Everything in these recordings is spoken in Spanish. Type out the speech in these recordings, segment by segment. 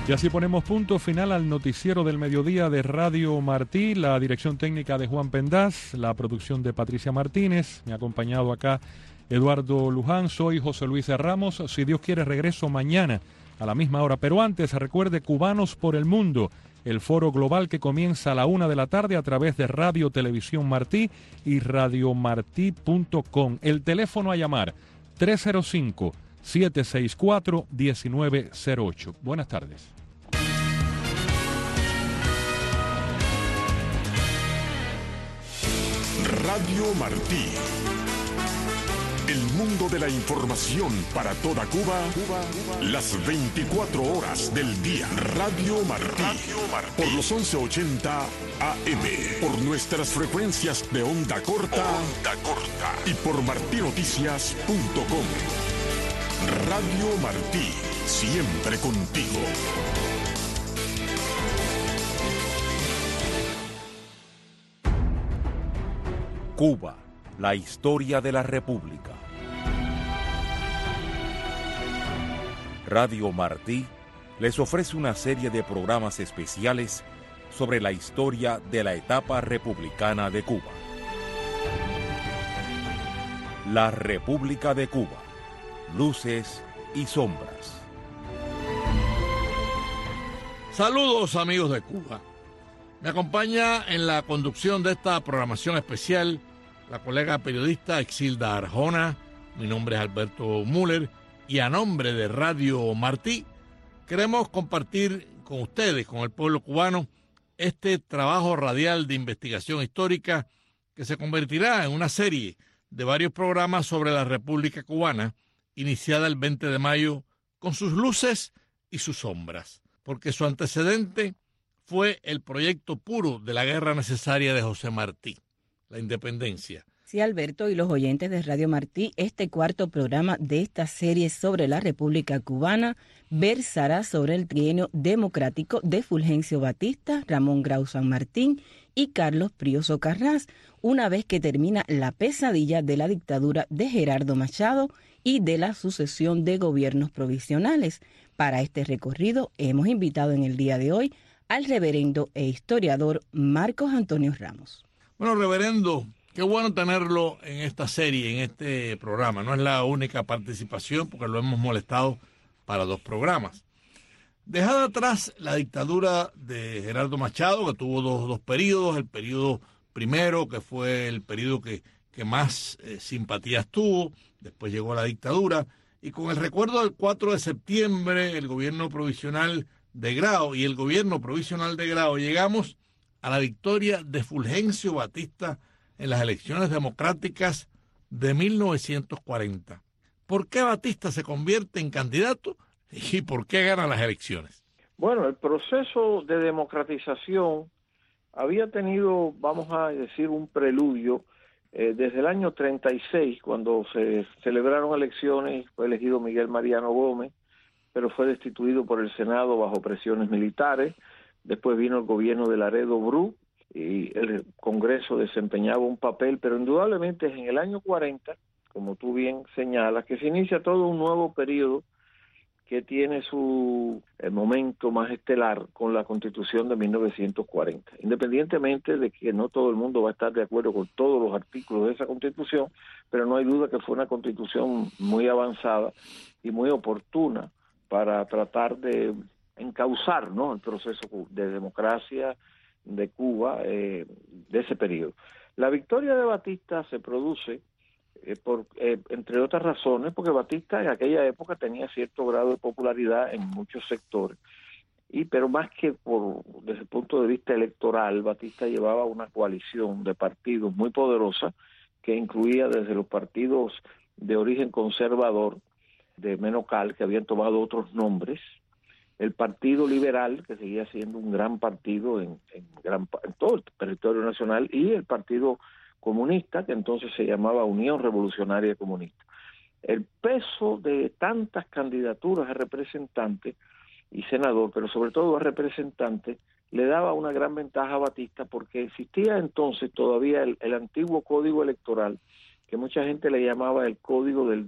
Y así ponemos punto final al noticiero del mediodía de Radio Martí, la dirección técnica de Juan Pendaz, la producción de Patricia Martínez, me ha acompañado acá Eduardo Luján, soy José Luis Ramos, si Dios quiere regreso mañana a la misma hora, pero antes recuerde Cubanos por el Mundo, el foro global que comienza a la 1 de la tarde a través de Radio Televisión Martí y radiomartí.com. El teléfono a llamar 305-764-1908. Buenas tardes. Radio Martí. El mundo de la información para toda Cuba, las 24 horas del día. Radio Martí. Por los 1180 AM. Por nuestras frecuencias de onda corta. Y por martinoticias.com. Radio Martí. Siempre contigo. Cuba, la historia de la República. Radio Martí les ofrece una serie de programas especiales sobre la historia de la etapa republicana de Cuba. La República de Cuba, luces y sombras. Saludos amigos de Cuba. Me acompaña en la conducción de esta programación especial la colega periodista Exilda Arjona. Mi nombre es Alberto Müller y a nombre de Radio Martí queremos compartir con ustedes, con el pueblo cubano, este trabajo radial de investigación histórica que se convertirá en una serie de varios programas sobre la República Cubana, iniciada el 20 de mayo con sus luces y sus sombras, porque su antecedente fue el proyecto puro de la guerra necesaria de José Martí, la independencia. Sí, Alberto, y los oyentes de Radio Martí, este cuarto programa de esta serie sobre la República Cubana versará sobre el trienio democrático de Fulgencio Batista, Ramón Grau San Martín y Carlos Prioso Carrás, una vez que termina la pesadilla de la dictadura de Gerardo Machado y de la sucesión de gobiernos provisionales. Para este recorrido hemos invitado en el día de hoy al reverendo e historiador Marcos Antonio Ramos. Bueno, reverendo, qué bueno tenerlo en esta serie, en este programa. No es la única participación porque lo hemos molestado para 2 programas. Dejada atrás la dictadura de Gerardo Machado, que tuvo dos periodos, el periodo primero, que fue el periodo que más simpatías tuvo, después llegó la dictadura, y con el recuerdo del 4 de septiembre, el gobierno provisional de Grau y el gobierno provisional de Grau, llegamos a la victoria de Fulgencio Batista en las elecciones democráticas de 1940. ¿Por qué Batista se convierte en candidato y por qué gana las elecciones? Bueno, el proceso de democratización había tenido, vamos a decir, un preludio desde el año 36, cuando se celebraron elecciones, fue elegido Miguel Mariano Gómez, pero fue destituido por el Senado bajo presiones militares. Después vino el gobierno de Laredo Bru y el Congreso desempeñaba un papel, pero indudablemente es en el año 40, como tú bien señalas, que se inicia todo un nuevo periodo que tiene su momento más estelar con la Constitución de 1940. Independientemente de que no todo el mundo va a estar de acuerdo con todos los artículos de esa Constitución, pero no hay duda que fue una Constitución muy avanzada y muy oportuna para tratar de encauzar, ¿no?, el proceso de democracia de Cuba de ese periodo. La victoria de Batista se produce entre otras razones, porque Batista en aquella época tenía cierto grado de popularidad en muchos sectores, pero más que desde el punto de vista electoral, Batista llevaba una coalición de partidos muy poderosa que incluía desde los partidos de origen conservador de Menocal, que habían tomado otros nombres, el Partido Liberal, que seguía siendo un gran partido en todo el territorio nacional, y el Partido Comunista, que entonces se llamaba Unión Revolucionaria Comunista. El peso de tantas candidaturas a representantes y senador, pero sobre todo a representante, le daba una gran ventaja a Batista, porque existía entonces todavía el antiguo código electoral, que mucha gente le llamaba el código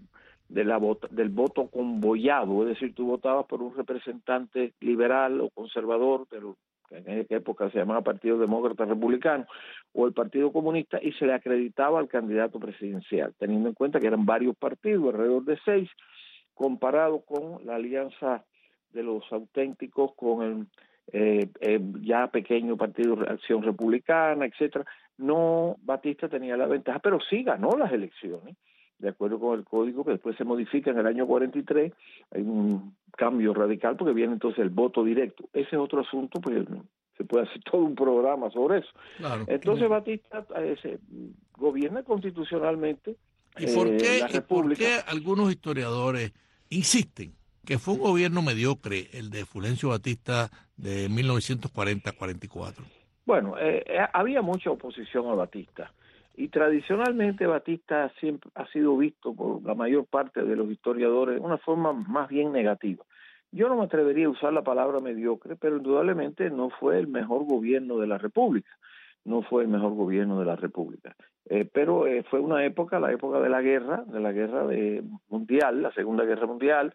del voto convoyado, es decir, tú votabas por un representante liberal o conservador, pero que en esa época se llamaba Partido Demócrata Republicano, o el Partido Comunista, y se le acreditaba al candidato presidencial, teniendo en cuenta que eran varios partidos, alrededor de 6, comparado con la alianza de los auténticos con el ya pequeño Partido de Acción Republicana, etcétera. No, Batista tenía la ventaja, pero sí ganó las elecciones, de acuerdo con el código que después se modifica en el año 43, hay un cambio radical porque viene entonces el voto directo. Ese es otro asunto, pues se puede hacer todo un programa sobre eso. Claro, entonces claro. Batista gobierna constitucionalmente ¿Y por qué, la República. ¿Y por qué algunos historiadores insisten que fue un gobierno mediocre el de Fulgencio Batista de 1940-44? Bueno, había mucha oposición a Batista. Y tradicionalmente Batista siempre ha sido visto por la mayor parte de los historiadores de una forma más bien negativa. Yo no me atrevería a usar la palabra mediocre, pero indudablemente no fue el mejor gobierno de la República. No fue el mejor gobierno de la República. Pero fue una época, la época de la guerra mundial, la Segunda Guerra Mundial,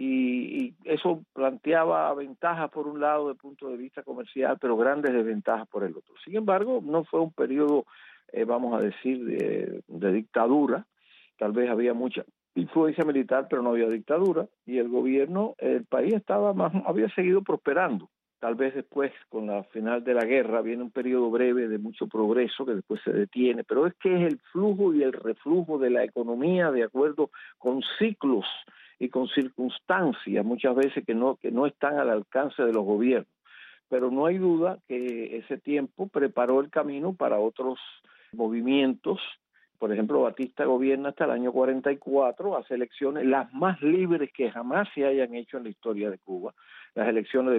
y eso planteaba ventajas por un lado desde el punto de vista comercial, pero grandes desventajas por el otro. Sin embargo, no fue un periodo vamos a decir, de dictadura. Tal vez había mucha influencia militar, pero no había dictadura, y el país había seguido prosperando. Tal vez después, con la final de la guerra, viene un periodo breve de mucho progreso que después se detiene, pero es que es el flujo y el reflujo de la economía de acuerdo con ciclos y con circunstancias, muchas veces que no están al alcance de los gobiernos. Pero no hay duda que ese tiempo preparó el camino para otros movimientos. Por ejemplo, Batista gobierna hasta el año 44, hace elecciones las más libres que jamás se hayan hecho en la historia de Cuba, las elecciones de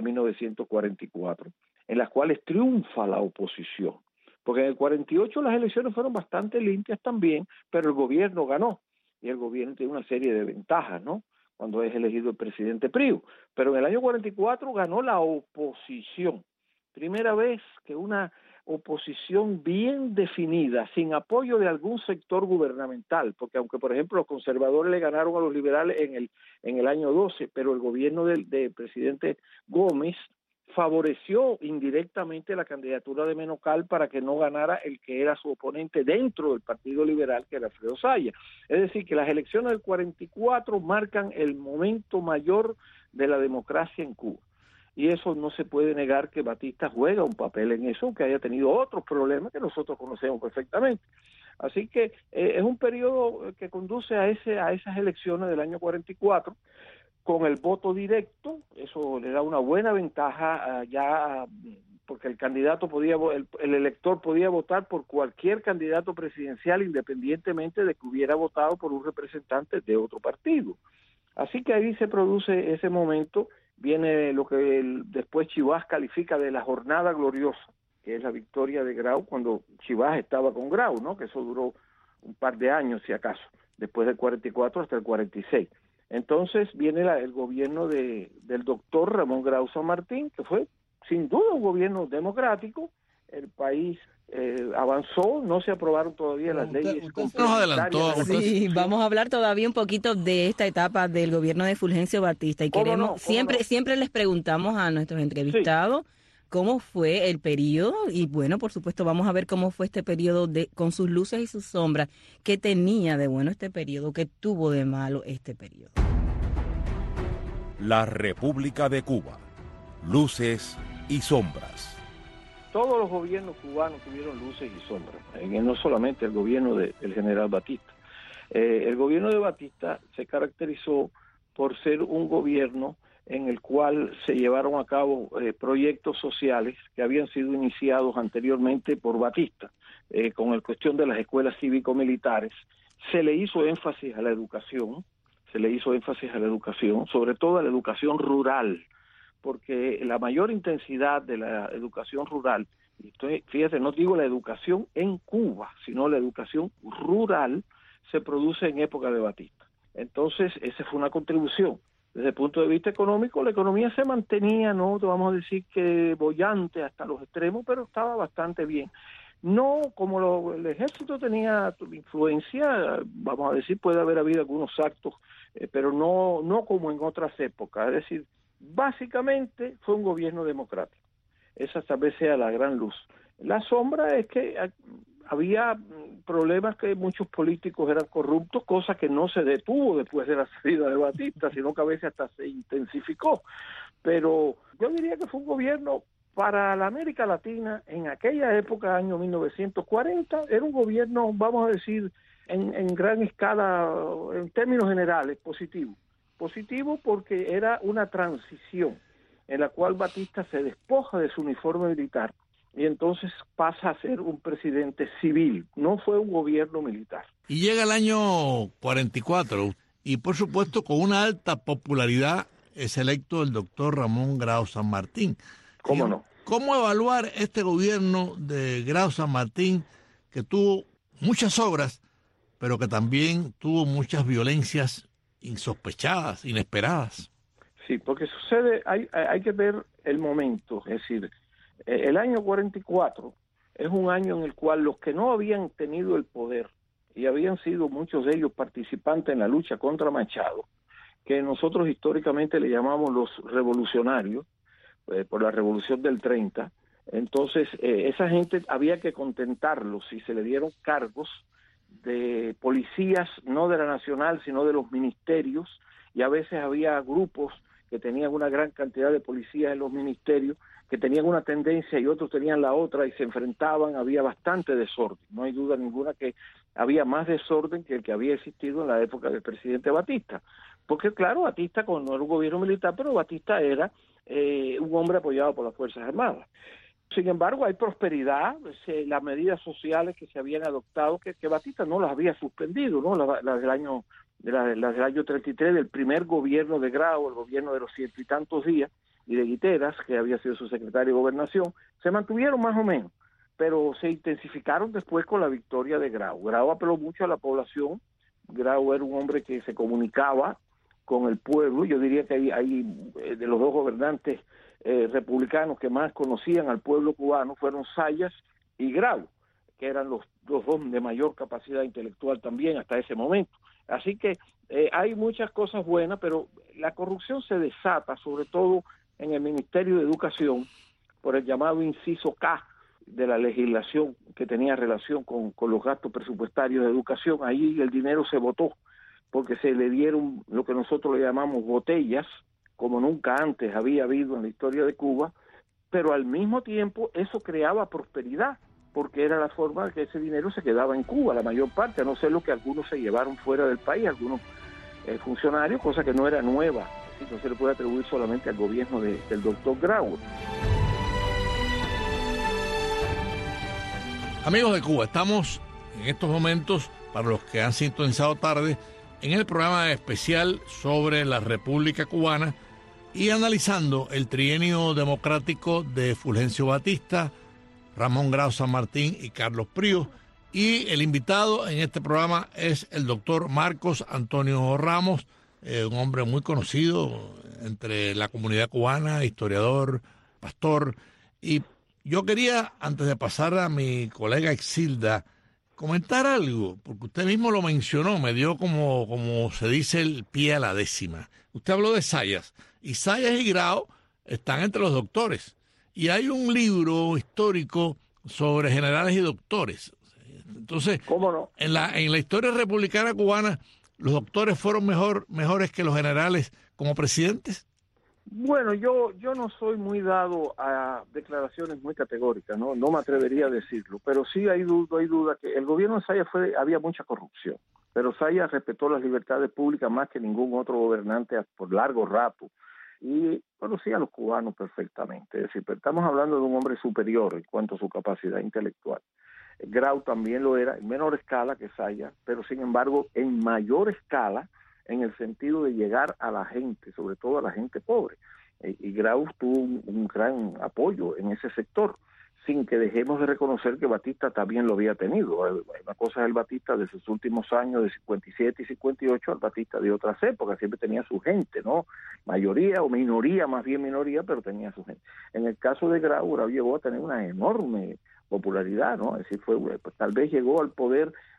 1944, en las cuales triunfa la oposición. Porque en el 48 las elecciones fueron bastante limpias también, pero el gobierno ganó, y el gobierno tiene una serie de ventajas, ¿no?, cuando es elegido el presidente Priu. Pero en el año 44 ganó la oposición. Primera vez que una oposición bien definida, sin apoyo de algún sector gubernamental, porque aunque por ejemplo los conservadores le ganaron a los liberales en el año 12, pero el gobierno del presidente Gómez favoreció indirectamente la candidatura de Menocal para que no ganara el que era su oponente dentro del Partido Liberal, que era Alfredo Zaya. Es decir, que las elecciones del 44 marcan el momento mayor de la democracia en Cuba. Y eso no se puede negar que Batista juega un papel en eso, que haya tenido otros problemas que nosotros conocemos perfectamente. Así que es un periodo que conduce a esas elecciones del año 44, con el voto directo. Eso le da una buena ventaja ya, porque el candidato el elector podía votar por cualquier candidato presidencial independientemente de que hubiera votado por un representante de otro partido. Así que ahí se produce ese momento, viene lo que después Chivas califica de la jornada gloriosa, que es la victoria de Grau cuando Chivas estaba con Grau, ¿no?, que eso duró un par de años si acaso, después del 44 hasta el 46. Entonces viene el gobierno del doctor Ramón Grau San Martín, que fue sin duda un gobierno democrático. El país avanzó, no se aprobaron todavía las leyes. Usted nos adelantó. Sí, vamos a hablar todavía un poquito de esta etapa del gobierno de Fulgencio Batista y queremos siempre les preguntamos a nuestros entrevistados cómo fue el periodo y bueno, por supuesto vamos a ver cómo fue este periodo con sus luces y sus sombras. ¿Qué tenía de bueno este periodo? ¿Qué tuvo de malo este periodo? La República de Cuba. Luces y sombras. Todos los gobiernos cubanos tuvieron luces y sombras, no solamente el gobierno del general Batista. El gobierno de Batista se caracterizó por ser un gobierno en el cual se llevaron a cabo proyectos sociales que habían sido iniciados anteriormente por Batista, con la cuestión de las escuelas cívico-militares. Se le hizo énfasis a la educación, sobre todo a la educación rural, porque la mayor intensidad de la educación rural, fíjate, no digo la educación en Cuba, sino la educación rural, se produce en época de Batista. Entonces, esa fue una contribución. Desde el punto de vista económico, la economía se mantenía, no vamos a decir que boyante hasta los extremos, pero estaba bastante bien. No, como el ejército tenía influencia, vamos a decir, puede haber habido algunos actos pero no como en otras épocas. Es decir, básicamente fue un gobierno democrático. Esa tal vez sea la gran luz. La sombra es que había problemas, que muchos políticos eran corruptos, cosa que no se detuvo después de la salida de Batista, sino que a veces hasta se intensificó. Pero yo diría que fue un gobierno para la América Latina en aquella época, año 1940, era un gobierno, vamos a decir, en gran escala, en términos generales, positivo. Positivo porque era una transición en la cual Batista se despoja de su uniforme militar y entonces pasa a ser un presidente civil, no fue un gobierno militar. Y llega el año 44 y por supuesto con una alta popularidad es electo el doctor Ramón Grau San Martín. ¿Cómo no? ¿Cómo evaluar este gobierno de Grau San Martín, que tuvo muchas obras, pero que también tuvo muchas violencias insospechadas, inesperadas? Sí, porque sucede, hay que ver el momento, es decir, el año 44 es un año en el cual los que no habían tenido el poder, y habían sido muchos de ellos participantes en la lucha contra Machado, que nosotros históricamente le llamamos los revolucionarios, por la revolución del 30, entonces esa gente había que contentarlos y se le dieron cargos de policías, no de la nacional, sino de los ministerios, y a veces había grupos que tenían una gran cantidad de policías en los ministerios, que tenían una tendencia y otros tenían la otra y se enfrentaban, había bastante desorden. No hay duda ninguna que había más desorden que el que había existido en la época del presidente Batista. Porque claro, Batista no era un gobierno militar, pero Batista era un hombre apoyado por las Fuerzas Armadas. Sin embargo, hay prosperidad, las medidas sociales que se habían adoptado, que Batista no las había suspendido, ¿no? Las del año 33, del primer gobierno de Grau, el gobierno de los 100 y tantos días, y de Guiteras, que había sido su secretario de Gobernación, se mantuvieron más o menos, pero se intensificaron después con la victoria de Grau. Grau apeló mucho a la población. Grau era un hombre que se comunicaba con el pueblo. Yo diría que hay de los dos gobernantes republicanos que más conocían al pueblo cubano fueron Zayas y Grau, que eran los dos de mayor capacidad intelectual también hasta ese momento. Así que hay muchas cosas buenas, pero la corrupción se desata sobre todo en el Ministerio de Educación por el llamado inciso K de la legislación que tenía relación con los gastos presupuestarios de educación. Ahí el dinero se botó porque se le dieron lo que nosotros le llamamos botellas, como nunca antes había habido en la historia de Cuba, pero al mismo tiempo eso creaba prosperidad, porque era la forma de que ese dinero se quedaba en Cuba, la mayor parte, a no ser lo que algunos se llevaron fuera del país, algunos funcionarios, cosa que no era nueva, así no se le puede atribuir solamente al gobierno del doctor Grau. Amigos de Cuba, estamos en estos momentos, para los que han sintonizado tarde, en el programa especial sobre la República Cubana y analizando el trienio democrático de Fulgencio Batista, Ramón Grau San Martín y Carlos Príos. Y el invitado en este programa es el doctor Marcos Antonio Ramos, un hombre muy conocido entre la comunidad cubana, historiador, pastor. Y yo quería, antes de pasar a mi colega Exilda, comentar algo, porque usted mismo lo mencionó, me dio como se dice el pie a la décima. Usted habló de Zayas, y Zayas y Grau están entre los doctores. Y hay un libro histórico sobre generales y doctores. Entonces, ¿cómo no? En la historia republicana cubana, ¿los doctores fueron mejores que los generales como presidentes? Bueno, yo no soy muy dado a declaraciones muy categóricas, no me atrevería a decirlo, pero sí hay duda que el gobierno de Zayas había mucha corrupción, pero Zayas respetó las libertades públicas más que ningún otro gobernante por largo rato y conocía a los cubanos perfectamente. Es decir, pero estamos hablando de un hombre superior en cuanto a su capacidad intelectual. Grau también lo era en menor escala que Zayas, pero sin embargo en mayor escala en el sentido de llegar a la gente, sobre todo a la gente pobre. Y Grau tuvo un gran apoyo en ese sector, sin que dejemos de reconocer que Batista también lo había tenido. Una cosa es el Batista de sus últimos años, de 57 y 58, al Batista de otras épocas, siempre tenía su gente, ¿no? Mayoría o minoría, más bien minoría, pero tenía su gente. En el caso de Grau llegó a tener una enorme popularidad, ¿no? Es decir, pues, tal vez llegó al poder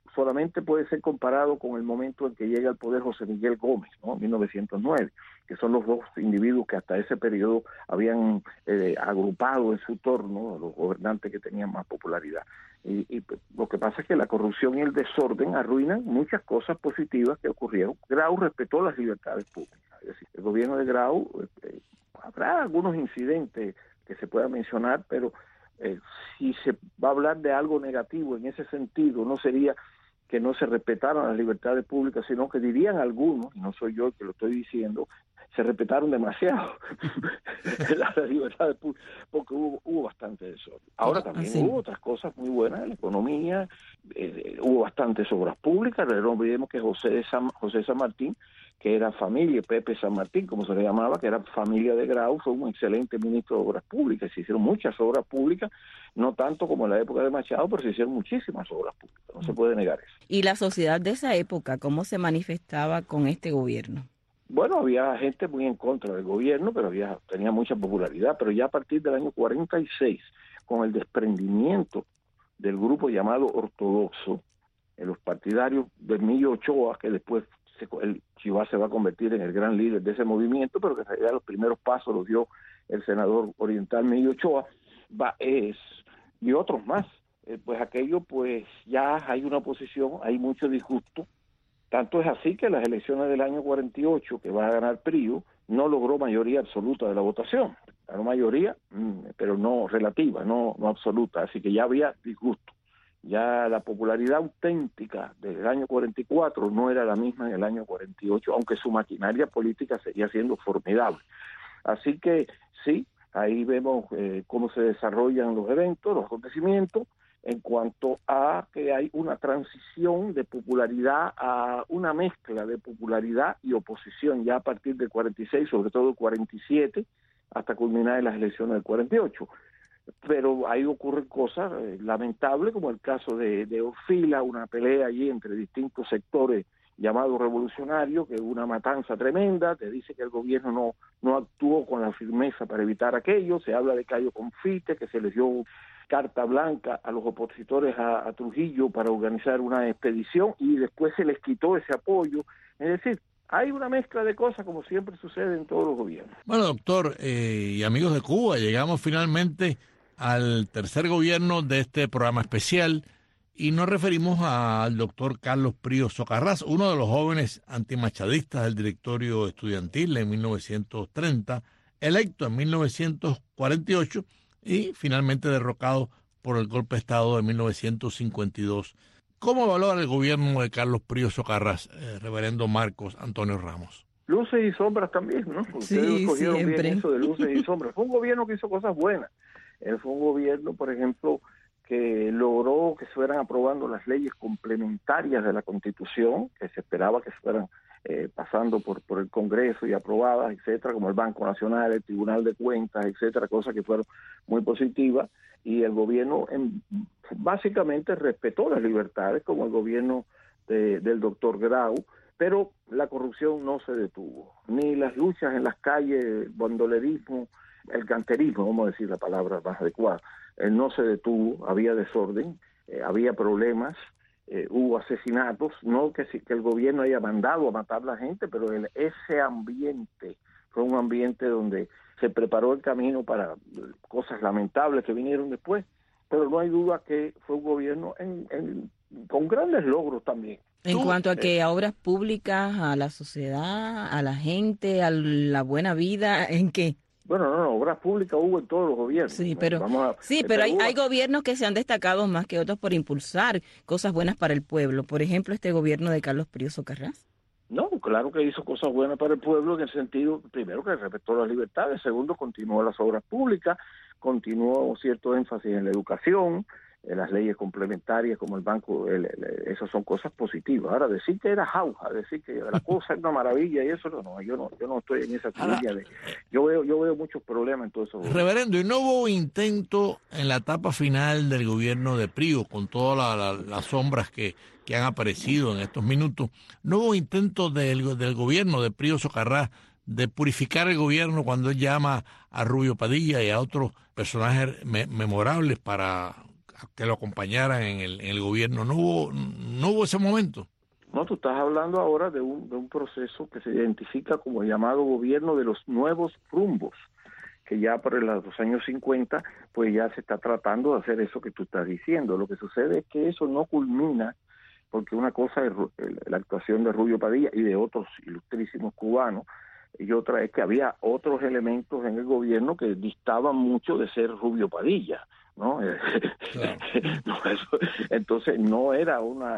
solamente puede ser comparado con el momento en que llega al poder José Miguel Gómez, ¿no? 1909, que son los dos individuos que hasta ese periodo habían agrupado en su torno a los gobernantes que tenían más popularidad. Y lo que pasa es que la corrupción y el desorden arruinan muchas cosas positivas que ocurrieron. Grau respetó las libertades públicas. Es decir, el gobierno de Grau, habrá algunos incidentes que se puedan mencionar, pero si se va a hablar de algo negativo en ese sentido, no sería que no se respetaran las libertades públicas, sino que dirían algunos, y no soy yo el que lo estoy diciendo, se respetaron demasiado las libertades públicas, porque hubo bastante desorden. Ahora también hubo otras cosas muy buenas en la economía, hubo bastantes obras públicas. No olvidemos que José San Martín, que era familia, Pepe San Martín, como se le llamaba, que era familia de Grau, fue un excelente ministro de obras públicas. Se hicieron muchas obras públicas, no tanto como en la época de Machado, pero se hicieron muchísimas obras públicas, no se puede negar eso. ¿Y la sociedad de esa época cómo se manifestaba con este gobierno? Bueno, había gente muy en contra del gobierno, pero tenía mucha popularidad, pero ya a partir del año 46, con el desprendimiento del grupo llamado Ortodoxo, los partidarios de Emilio Ochoa, que después el Chivá se va a convertir en el gran líder de ese movimiento, pero que en realidad los primeros pasos los dio el senador oriental Emilio Ochoa, y otros más. Pues aquello, pues ya hay una oposición, hay mucho disgusto. Tanto es así que las elecciones del año 48, que va a ganar PRIO, no logró mayoría absoluta de la votación. Ganó mayoría, pero no relativa, no absoluta. Así que ya había disgusto. Ya la popularidad auténtica del año 44 no era la misma en el año 48, aunque su maquinaria política seguía siendo formidable. Así que sí, ahí vemos cómo se desarrollan los eventos, los acontecimientos, en cuanto a que hay una transición de popularidad a una mezcla de popularidad y oposición ya a partir del 46, sobre todo el 47, hasta culminar en las elecciones del 48. Pero ahí ocurren cosas lamentables, como el caso de Orfila, una pelea allí entre distintos sectores llamados revolucionarios, que hubo una matanza tremenda. Te dice que el gobierno no actuó con la firmeza para evitar aquello. Se habla de Cayo Confite, que se les dio carta blanca a los opositores a Trujillo para organizar una expedición y después se les quitó ese apoyo. Es decir, hay una mezcla de cosas como siempre sucede en todos los gobiernos. Bueno, doctor y amigos de Cuba, llegamos finalmente al tercer gobierno de este programa especial y nos referimos al doctor Carlos Prío Socarrás, uno de los jóvenes antimachadistas del directorio estudiantil en 1930, electo en 1948 y finalmente derrocado por el golpe de Estado de 1952. ¿Cómo valora el gobierno de Carlos Prío Socarrás, reverendo Marcos Antonio Ramos? Luces y sombras también, ¿no? Ustedes escogieron bien eso de luces y sombras. Fue un gobierno que hizo cosas buenas. Fue un gobierno, por ejemplo, que logró que se fueran aprobando las leyes complementarias de la Constitución, que se esperaba que fueran pasando por el Congreso y aprobadas, etcétera, como el Banco Nacional, el Tribunal de Cuentas, etcétera, cosas que fueron muy positivas, y el gobierno básicamente respetó las libertades, como el gobierno del doctor Grau, pero la corrupción no se detuvo, ni las luchas en las calles, el bandolerismo, el canterismo, vamos a decir la palabra más adecuada, no se detuvo, había desorden, había problemas, hubo asesinatos, no que el gobierno haya mandado a matar a la gente, pero ese ambiente fue un ambiente donde se preparó el camino para cosas lamentables que vinieron después, pero no hay duda que fue un gobierno con grandes logros también. En cuanto a que a obras públicas, a la sociedad, a la gente, a la buena vida, ¿en qué? Bueno, no, obras públicas hubo en todos los gobiernos. Sí, pero hay gobiernos que se han destacado más que otros por impulsar cosas buenas para el pueblo. Por ejemplo, este gobierno de Carlos Prío Socarrás. No, claro que hizo cosas buenas para el pueblo en el sentido, primero, que respetó las libertades, segundo, continuó las obras públicas, continuó cierto énfasis en la educación, en las leyes complementarias como el banco, esas son cosas positivas. Ahora, decir que era jauja, decir que la cosa es una maravilla y eso, no, yo no estoy en esa línea yo veo muchos problemas en todo eso. Reverendo, ¿y no hubo intento en la etapa final del gobierno de Prío, con todas las sombras que han aparecido en estos minutos, no hubo intento del gobierno de Prío Socarrás de purificar el gobierno cuando él llama a Rubio Padilla y a otros personajes memorables para que lo acompañaran en el gobierno. ¿No hubo ese momento? No, tú estás hablando ahora de un proceso que se identifica como el llamado gobierno de los nuevos rumbos, que ya por los años 50, pues ya se está tratando de hacer eso que tú estás diciendo. Lo que sucede es que eso no culmina, porque una cosa es la actuación de Rubio Padilla y de otros ilustrísimos cubanos, y otra es que había otros elementos en el gobierno que distaban mucho de ser Rubio Padilla, ¿no? Claro. Entonces no era una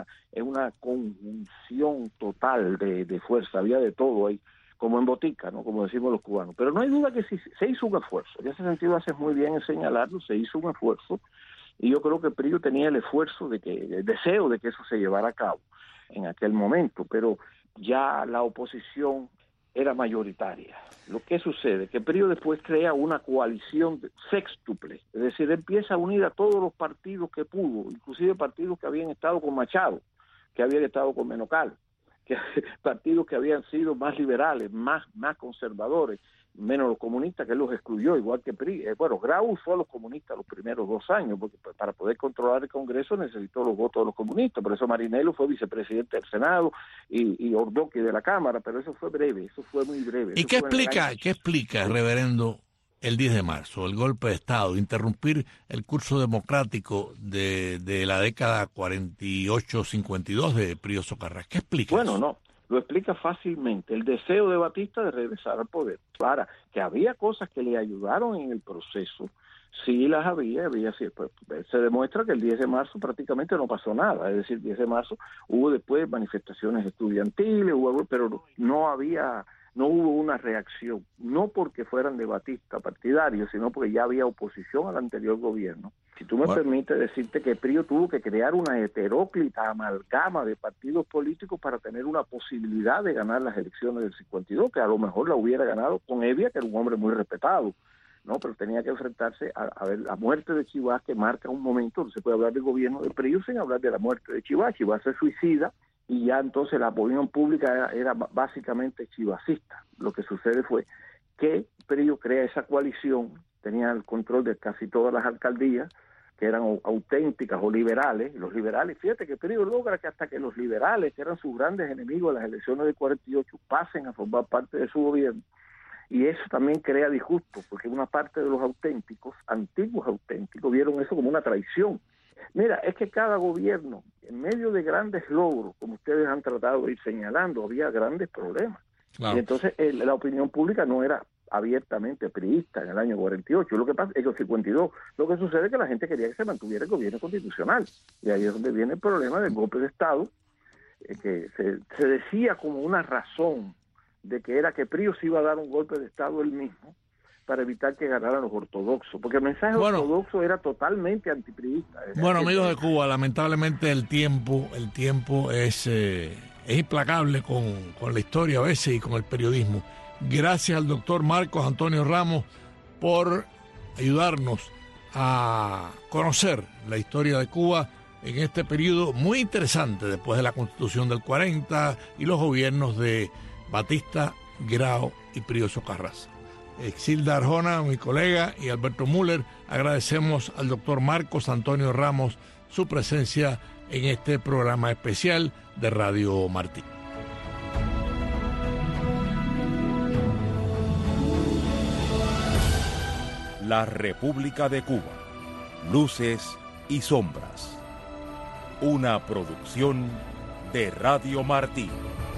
conjunción total de fuerza, había de todo ahí, como en botica, ¿no? Como decimos los cubanos. Pero no hay duda que sí, se hizo un esfuerzo. En ese sentido haces muy bien en señalarlo, se hizo un esfuerzo, y yo creo que Priu tenía el esfuerzo el deseo de que eso se llevara a cabo en aquel momento, pero ya la oposición era mayoritaria. Lo que sucede, que Priu después crea una coalición sextuple, es decir, empieza a unir a todos los partidos que pudo, inclusive partidos que habían estado con Machado, que habían estado con Menocal, partidos que habían sido más liberales, más conservadores, menos los comunistas, que él los excluyó, igual que PRI. Grau fue a los comunistas los primeros 2 años, porque para poder controlar el Congreso necesitó los votos de los comunistas, por eso Marinello fue vicepresidente del Senado y Ordoqui de la Cámara, pero eso fue breve, eso fue muy breve. ¿Y qué explica, reverendo, el 10 de marzo, el golpe de Estado, interrumpir el curso democrático de la década 48-52 de Pío Socarrás? ¿Qué explica eso? No. Lo explica fácilmente, el deseo de Batista de regresar al poder. Ahora, que había cosas que le ayudaron en el proceso, sí las había sí, pues, se demuestra que el 10 de marzo prácticamente no pasó nada, es decir, el 10 de marzo hubo después manifestaciones estudiantiles, pero no hubo una reacción, no porque fueran de Batista partidarios, sino porque ya había oposición al anterior gobierno. Si tú me permites decirte que Priu tuvo que crear una heteróclita amalgama de partidos políticos para tener una posibilidad de ganar las elecciones del 52, que a lo mejor la hubiera ganado con Evia, que era un hombre muy respetado, ¿no? Pero tenía que enfrentarse a ver la muerte de Chivas, que marca un momento, no se puede hablar del gobierno de Priu sin hablar de la muerte de Chivas. Chivas se suicida, y ya entonces la opinión pública era básicamente chivasista. Lo que sucede fue que Priu crea esa coalición, tenía el control de casi todas las alcaldías, que eran auténticas o liberales. Los liberales, fíjate que Priu logra que hasta que los liberales, que eran sus grandes enemigos en las elecciones del 48, pasen a formar parte de su gobierno. Y eso también crea disgusto, porque una parte de los auténticos, antiguos auténticos, vieron eso como una traición. Mira, es que cada gobierno, en medio de grandes logros, como ustedes han tratado de ir señalando, había grandes problemas. Claro. Y entonces la opinión pública no era abiertamente priista en el año 48. Lo que pasa es que en el 52, lo que sucede es que la gente quería que se mantuviera el gobierno constitucional. Y ahí es donde viene el problema del golpe de Estado, que se decía como una razón de que era que Priu se iba a dar un golpe de Estado él mismo para evitar que ganaran los ortodoxos, porque el mensaje ortodoxo era totalmente antipriista. Bueno, amigos de Cuba, lamentablemente el tiempo es implacable con la historia a veces y con el periodismo. Gracias al doctor Marcos Antonio Ramos por ayudarnos a conocer la historia de Cuba en este periodo muy interesante después de la Constitución del 40 y los gobiernos de Batista, Grau y Pío Socarrás. Exilda Arjona, mi colega, y Alberto Müller, agradecemos al doctor Marcos Antonio Ramos su presencia en este programa especial de Radio Martí. La República de Cuba, luces y sombras. Una producción de Radio Martí.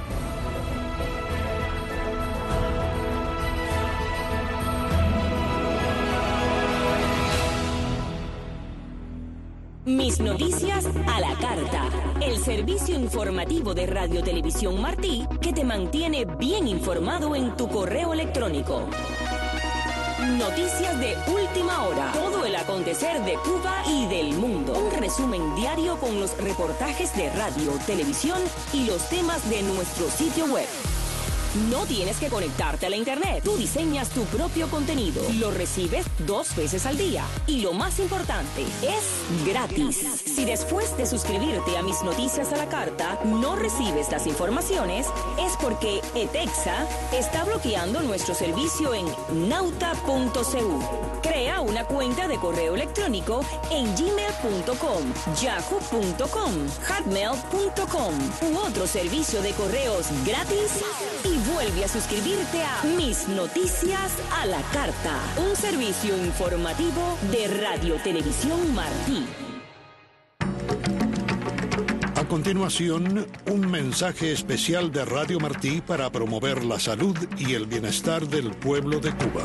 Mis noticias a la carta. El servicio informativo de Radio Televisión Martí que te mantiene bien informado en tu correo electrónico. Noticias de última hora. Todo el acontecer de Cuba y del mundo. Un resumen diario con los reportajes de radio, televisión y los temas de nuestro sitio web. No tienes que conectarte a la internet. Tú diseñas tu propio contenido. Lo recibes 2 veces al día. Y lo más importante, es gratis. Si después de suscribirte a Mis Noticias a la Carta no recibes las informaciones, es porque ETEXA está bloqueando nuestro servicio en nauta.cu. Crea una cuenta de correo electrónico en gmail.com, yahoo.com, hotmail.com u otro servicio de correos gratis y vuelve a suscribirte a Mis Noticias a la Carta, un servicio informativo de Radio Televisión Martí. A continuación, un mensaje especial de Radio Martí para promover la salud y el bienestar del pueblo de Cuba.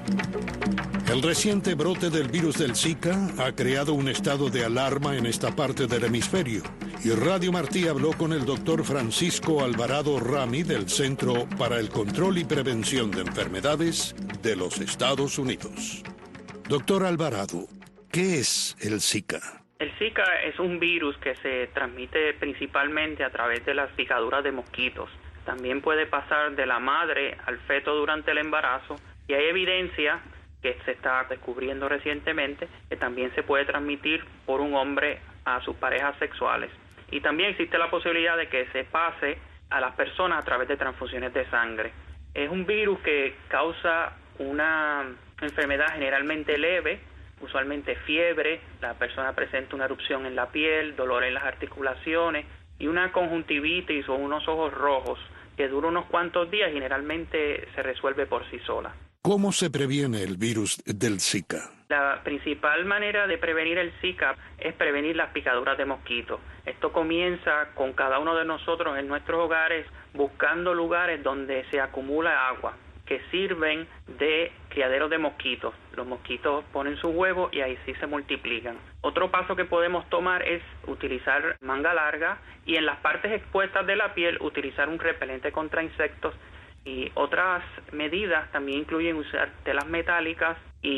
El reciente brote del virus del Zika ha creado un estado de alarma en esta parte del hemisferio, y Radio Martí habló con el doctor Francisco Alvarado Rami del Centro para el Control y Prevención de Enfermedades de los Estados Unidos. Doctor Alvarado, ¿qué es el Zika? El Zika es un virus que se transmite principalmente a través de las picaduras de mosquitos. También puede pasar de la madre al feto durante el embarazo, y hay evidencia que se está descubriendo recientemente que también se puede transmitir por un hombre a sus parejas sexuales. Y también existe la posibilidad de que se pase a las personas a través de transfusiones de sangre. Es un virus que causa una enfermedad generalmente leve, usualmente fiebre, la persona presenta una erupción en la piel, dolor en las articulaciones y una conjuntivitis o unos ojos rojos que dura unos cuantos días y generalmente se resuelve por sí sola. ¿Cómo se previene el virus del Zika? La principal manera de prevenir el Zika es prevenir las picaduras de mosquitos. Esto comienza con cada uno de nosotros en nuestros hogares buscando lugares donde se acumula agua, que sirven de criadero de mosquitos. Los mosquitos ponen sus huevos y ahí sí se multiplican. Otro paso que podemos tomar es utilizar manga larga y en las partes expuestas de la piel utilizar un repelente contra insectos. Y otras medidas también incluyen usar telas metálicas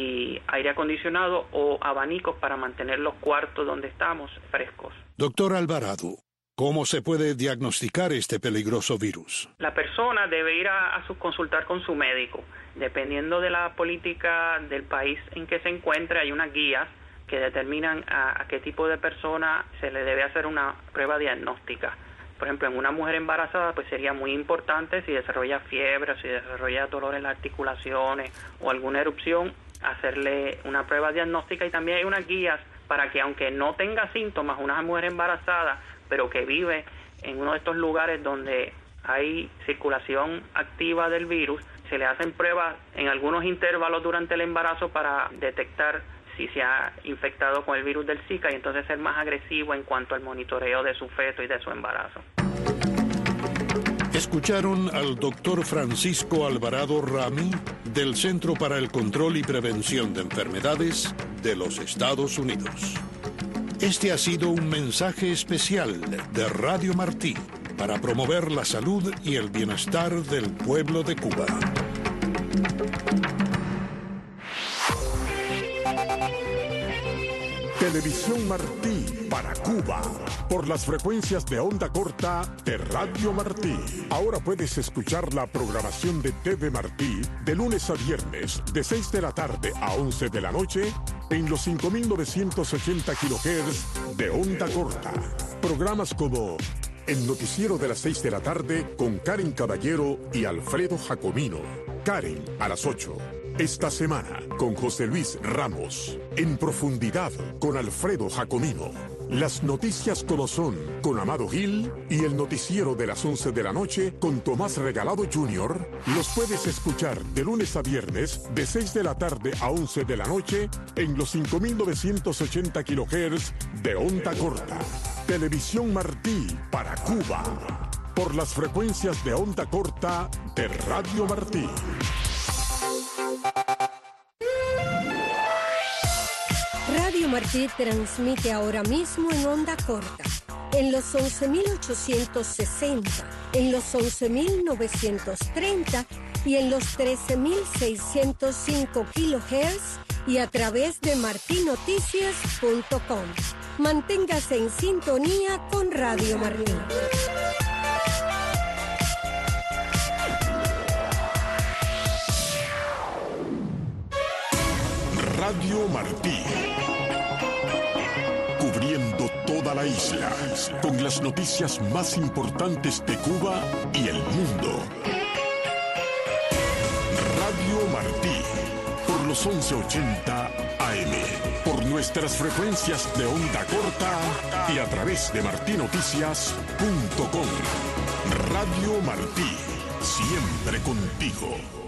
y aire acondicionado o abanicos para mantener los cuartos donde estamos frescos. Doctor Alvarado, ¿cómo se puede diagnosticar este peligroso virus? La persona debe ir a consultar con su médico. Dependiendo de la política del país en que se encuentre, hay unas guías que determinan a qué tipo de persona se le debe hacer una prueba diagnóstica. Por ejemplo, en una mujer embarazada, pues sería muy importante si desarrolla fiebre, si desarrolla dolor en las articulaciones o alguna erupción, hacerle una prueba diagnóstica. Y también hay unas guías para que, aunque no tenga síntomas, una mujer embarazada, pero que vive en uno de estos lugares donde hay circulación activa del virus, se le hacen pruebas en algunos intervalos durante el embarazo para detectar si se ha infectado con el virus del Zika y entonces ser más agresivo en cuanto al monitoreo de su feto y de su embarazo. Escucharon al doctor Francisco Alvarado Rami del Centro para el Control y Prevención de Enfermedades de los Estados Unidos. Este ha sido un mensaje especial de Radio Martí para promover la salud y el bienestar del pueblo de Cuba. Televisión Martí para Cuba, por las frecuencias de onda corta de Radio Martí. Ahora puedes escuchar la programación de TV Martí de lunes a viernes, de 6 de la tarde a 11 de la noche, en los 5.980 kHz de onda corta. Programas como El Noticiero de las 6 de la tarde con Karen Caballero y Alfredo Jacomino. Karen a las 8. Esta semana, con José Luis Ramos. En Profundidad, con Alfredo Jacomino. Las noticias como son, con Amado Gil. Y el noticiero de las 11 de la noche, con Tomás Regalado Jr. Los puedes escuchar de lunes a viernes, de 6 de la tarde a 11 de la noche, en los 5.980 kHz de onda corta. Televisión Martí para Cuba, por las frecuencias de onda corta de Radio Martí. Radio Martí transmite ahora mismo en onda corta, en los 11.860, en los 11.930 y en los 13.605 kHz y a través de martinoticias.com. Manténgase en sintonía con Radio Martí. Radio Martí. Cubriendo toda la isla, con las noticias más importantes de Cuba y el mundo. Radio Martí, por los 1180 AM, por nuestras frecuencias de onda corta y a través de martinoticias.com. Radio Martí, siempre contigo.